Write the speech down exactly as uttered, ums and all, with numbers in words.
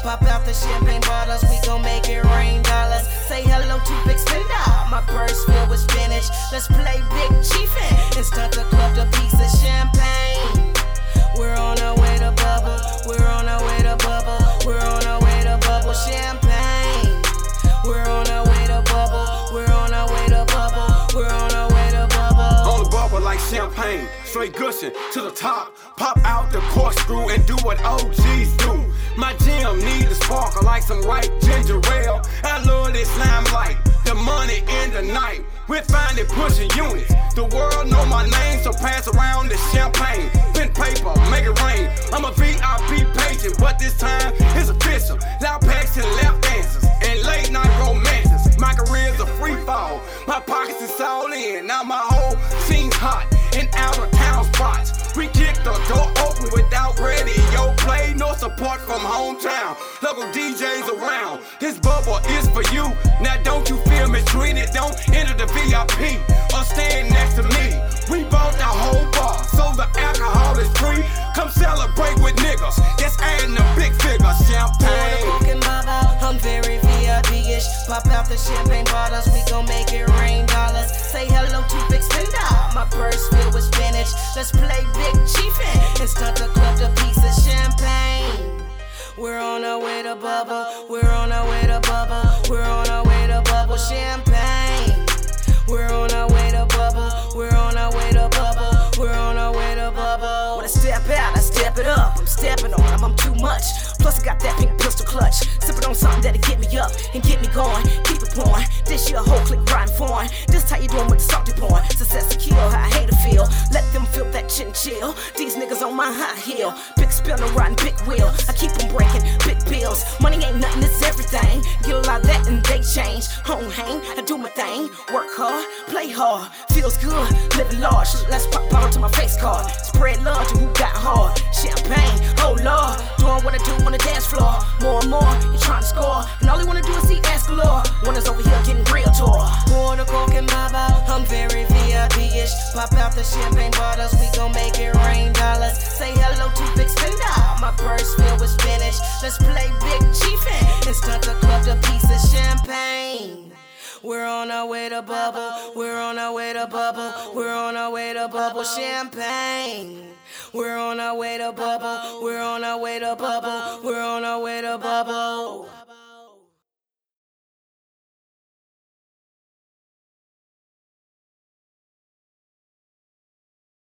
Pop out the champagne bottles, we gon' make it rain dollars. Say hello to Big Spender, my purse filled with spinach. Let's play Big Chiefin' and stunt the club to piece of champagne. We're on our way to bubble, we're on our way to bubble, we're on our way to bubble champagne. We're on our way to bubble, we're on our way to bubble, we're on our way to bubble. On the bubble like champagne, straight gushing to the top. Pop out the corkscrew and do what O Gs do. My gym need a sparkle like some white ginger ale. I love this limelight, the money in the night. We're finally pushing units. The world know my name, so pass around the champagne. Pen paper, make it rain. I'm a V I P patient, but this time it's official. Loud packs and lap dances and late night romances. My career's a free fall. My pockets is all in. Now my whole scene's hot in out of town spots. We kick the door open without radio play, no support from hometown. Local D Js around. This bubble is for you. Now don't you feel mistreated? Don't enter the V I P or stand next to me. We bought the whole bar, so the alcohol is free. Come celebrate with niggas. That's adding a big figure. Champagne. I'm very V I P-ish. Pop out the champagne bottles, we gon' make it rain dollars. Say hello to Big Spender, my purse filled with spinach. Let's play Big Chiefin' and stunt the club to piece of champagne. We're on our way to bubble, we're on our way to bubble, we're on our way to bubble champagne. We're on our way to bubble, we're on our way to bubble, we're on our way to bubble. When I step out, I step it up. I'm stepping on them, I'm too much. Plus I got that pink pistol clutch. Sipping on something that'll get me up and get me going. Keep it pouring, this year whole click riding foreign. This how you doing with the salty porn. Success to kill, how I hate to feel. Let them feel that chin chill. These niggas on my high heel. Big spinner riding big wheel. I keep them breaking big bills. Money ain't nothing, it's everything. Get a lot of that and they change. Home hang, I do my thing. Work hard, play hard. Feels good, living large. Let's pop bottle to my face card. Spread love to who got hard. Champagne, oh lord. Doing what I do on the dance floor. More and more, you're trying to score. And all you wanna do is see ass galore. One is over here getting real tour. Pour the coke and my out. I'm very V I P-ish. Pop out the champagne bottles, we gon' make it rain dollars. Say hello to Big Spender, my purse filled with spinach. Let's play Big Chiefin' and stunt the club to piece of champagne. We're on our way to bubble, we're on our way to bubble, we're on our way to bubble champagne. We're on our way to bubble, we're on our way to bubble, we're on our way to bubble.